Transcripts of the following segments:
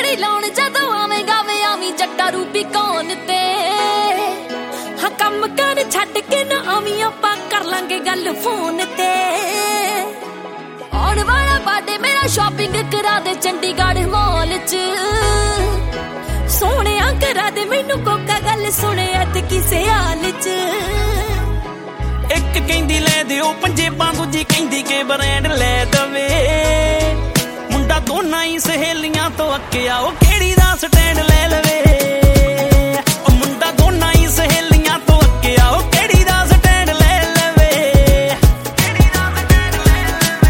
ਗੇੜੀ ਲਾਉਣ ਜਦੋਂ ਆਵੇਂਗਾ ਵੇ ਆਵੀਂ ਜੱਟਾ ਰੂਪੀ ਕੌਣ ਤੇ ਹਾਂ ਕੰਮ ਕਰ ਛੱਡ ਕੇ ਨਾ ਆਵੀਂ ਆਪਾਂ ਕਰ ਲਾਂਗੇ ਗੱਲ ਫੋਨ ਤੇ ਆਉਣ ਵਾਲਾ ਬਰਥਡੇ ਮੇਰਾ ਸ਼ਾਪਿੰਗ ਕਰਾ ਦੇ ਚੰਡੀਗੜ੍ਹ ਮਾਲ 'ਚ ਸੋਹਣਿਆ ਕਰਾ ਦੇ ਮੈਨੂੰ ਕੋਕਾ ਗੱਲ ਸੁਣਿਆ ਤੇ ਕਿਸੇ ਹਾਲ 'ਚ ਇੱਕ ਕਹਿੰਦੀ ਲੈ ਦਿਓ ਪੰਜੇਬਾਂ ਦੂਜੀ ਕਹਿੰਦੀ ਕਿ ਬ੍ਰਾਂਡ ਲੈ ਦਵੇ ਮੁੰਡਾ ਦੋਨਾਂ ਹੀ ਸਹੇਲੀਆਂ ਤੋਂ ਅੱਕਿਆ ਉਹ ਕਿਹੜੀ ਦਾ ਸਟੈਂਡ ਲੈ ਲਵੇ ਉਹ ਮੁੰਡਾ ਦੋਨਾਂ ਹੀ ਸਹੇਲੀਆਂ ਤੋਂ ਅੱਕਿਆ ਉਹ ਕਿਹੜੀ ਦਾ ਸਟੈਂਡ ਲੈ ਲਵੇ ਕਿਹੜੀ ਦਾ ਸਟੈਂਡ ਲੈ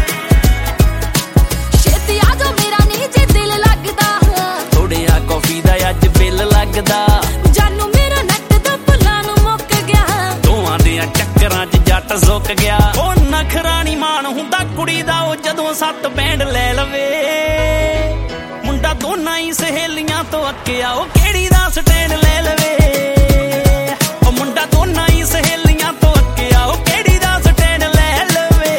ਲਵੇ ਛੇਤੀ ਆ ਜਾ ਮੇਰਾ ਨੀ ਜੇ ਦਿਲ ਲੱਗਦਾ ਥੋੜਿਆ ਕਾਫੀ ਦਾ ਅੱਜ ਬਿੱਲ ਲੱਗਦਾ ਜਾਨੂ ਮੇਰਾ ਨੱਟ ਦਾ ਭੁੱਲਾਂ ਨੂੰ ਮੁੱਕ ਗਿਆ ਦੋਵਾਂ ਦੇ ਚੱਕਰਾਂ 'ਚ ਜੱਟ ਸੁੱਕ ਗਿਆ ਉਹ ਨਖਰਾ ਨੀ ਮਾਣ ਹੁੰਦਾ ਕੁੜੀ ਦਾ ਉਹ ਜਦੋਂ 7 ਬੈਂਡ ਲੈ ਲਵੇ ਮੁੰਡਾ ਦੋਨਾਂ ਹੀ ਸਹੇਲੀਆਂ ਤੋਂ ਅੱਕਿਆ ਉਹ ਕਿਹੜੀ ਦਾ ਸਟੈਂਡ ਲੈ ਲਵੇ ਉਹ ਮੁੰਡਾ ਦੋਨਾਂ ਹੀ ਸਹੇਲੀਆਂ ਤੋਂ ਅੱਕਿਆ ਉਹ ਕਿਹੜੀ ਦਾ ਸਟੈਂਡ ਲੈ ਲਵੇ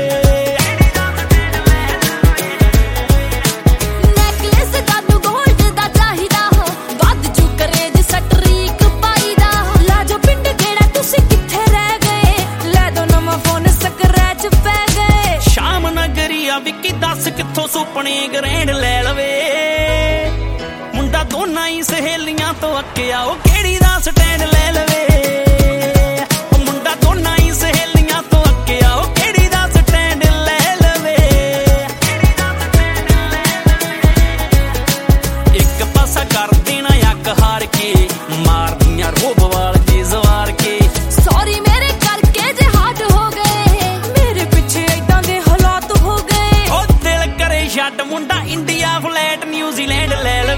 ਨੈਕਲੇਸ ਜਾਨੂ ਗੋਲਡ ਦਾ ਚਾਹੀਦਾ ਵੱਧ ਜੂ ਕਰੇਜ ਸਟਰੀਕ ਪਾਈਦਾ ਲਾ ਜੋ ਪਿੰਡ ਕਿਹੜਾ ਤੁਸੀਂ ਕਿੱਥੇ ਰਹਿ ਗਏ ਲੈ ਦੋ ਨਵਾਂ ਫੋਨ ਸਕਰੈਚ ਪੈ ਗਏ ਸ਼ਾਮ ਨਗਰੀ ਆ ਵਿੱਕੀ ਦੱਸ ਕਿੱਥੋਂ ਸੁਪਨੇ ਗ੍ਰੈਂਡ ਲੈ ਲਵੇ ਮੁੰਡਾ ਦੋਨਾਂ ਹੀ ਸਹੇਲੀਆਂ ਤੋਂ ਅੱਕਿਆ ਉਹ ਕਿਹੜੀ ਦਾ ਸਟੈਂਡ ਲੈ ਲਵੇ ਉਹ ਮੁੰਡਾ ਦੋਨਾਂ ਹੀ ਸਹੇਲੀਆਂ ਤੋਂ ਅੱਕਿਆ ਉਹ ਕਿਹੜੀ ਦਾ ਸਟੈਂਡ ਲੈ ਲਵੇ ਇੱਕ ਪਾਸਾ ਕਰ ਦੇਣਾ ਅੱਖ ਹਾਰ ਕੇ ਮਾਰਦੀਆਂ ਰੋਬ ਵਾਲ ਕੇ ਜ਼ਵਾਰ ਕੇ ਸੌਰੀ ਮੇਰੇ ਕਰਕੇ ਜੇ ਹਾਰਟ ਹੋ ਗਏ ਮੇਰੇ ਪਿੱਛੇ ਏਦਾਂ ਦੇ ਹਾਲਾਤ ਹੋ ਗਏ ਉਹ ਦਿਲ ਕਰੇ ਛੱਡ ਮੁੰਡਾ ਇੰਡੀਆ ਫਲੈਟ ਨਿਊਜ਼ੀਲੈਂਡ ਲੈ ਲਵੇ